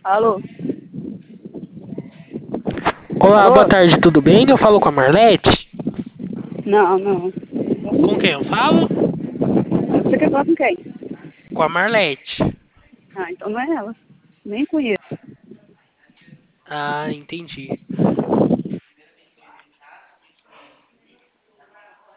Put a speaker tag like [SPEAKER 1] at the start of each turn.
[SPEAKER 1] Alô?
[SPEAKER 2] Olá,
[SPEAKER 1] Alô?
[SPEAKER 2] boa tarde, tudo bem? Eu falo com a Marlete?
[SPEAKER 1] Não, não.
[SPEAKER 2] Com quem eu falo?
[SPEAKER 1] Você quer falar com quem?
[SPEAKER 2] Com a Marlete.
[SPEAKER 1] Ah, então não é ela. Nem conheço.
[SPEAKER 2] Ah, entendi.